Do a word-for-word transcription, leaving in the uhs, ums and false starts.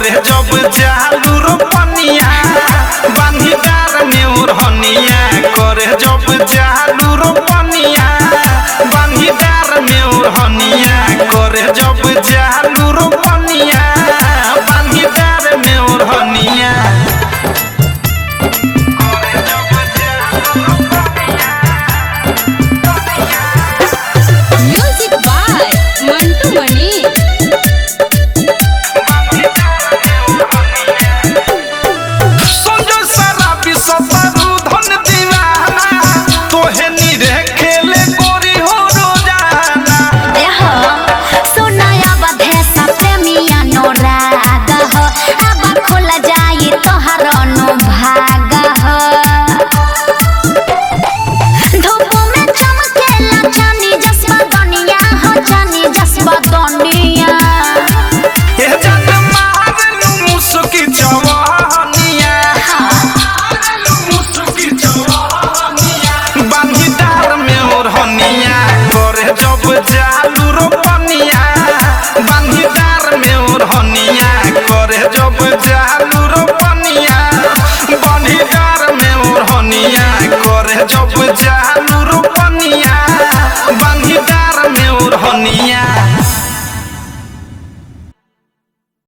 करे जब जालू रोपनिया बांधी डार में ओढ़निया करे जब जालू रोपनिया बांधी डार में ओढ़निया करे जब जालू रोपनिया बांधी डार में ओढ़निया म्यूजिक बाय मंटू मनी। जालू रोपनिया बांधी डार में ओढ़निया करे जब जालू रोपनिया बांधी डार में ओढ़निया करे जब